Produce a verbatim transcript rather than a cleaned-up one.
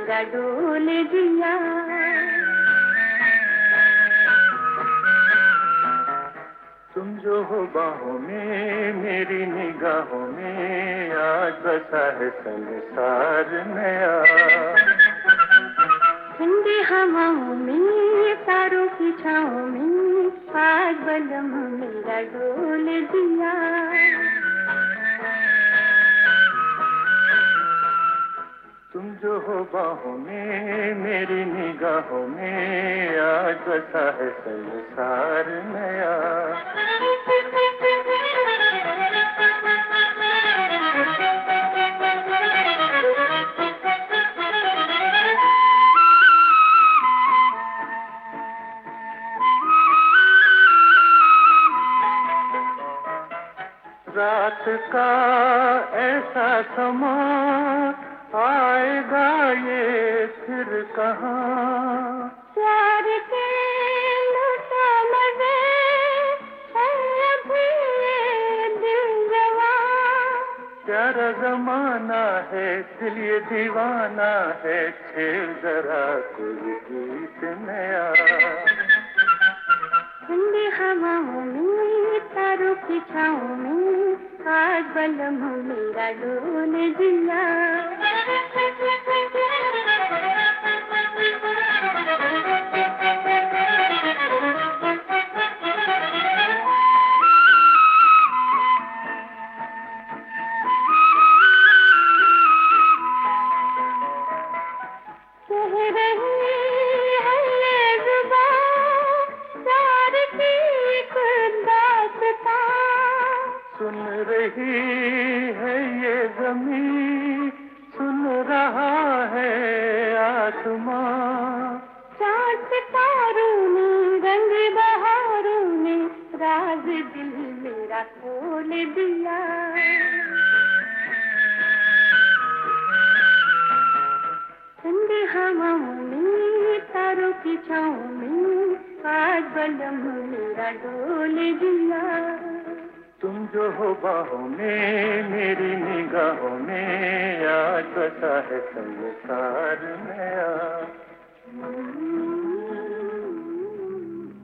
मेरा डोल दिया। तुम जो हो बाहों में मेरी निगाहों में, आज बसा है संसार नया। ठंडी हवाओं में तारों की छाँव में, आज बलम मेरा डोल दिया। तुम जो हो बाहों में मेरी निगाहों में, आज बसा है संसार नया। रात का ऐसा समा आएगा ये फिर कहाँ। प्यार के लुटा मजे है अभी ये दिल जवां। प्यारा जमाना है दिल ये दीवाना है, छेड़ जरा कोई गीत नया। ठंडी हवाओं में तारों की छाँव में, आज बलम मेरा डोल दिया। कह रही है ये जुबां प्यार की एक दास्तां। सुन रही है ये ज़मीं, सुन रहा है आसमां। चाँद सितारों ने रंग बहारों ने, राज दिल मेरा खोल दिया। ठंडी हवाओं में तारों की छाँव में, आज बलम मेरा डोल दिया। तुम जो हो बाहों में मेरी निगाहों में, आज बसा है संसार में।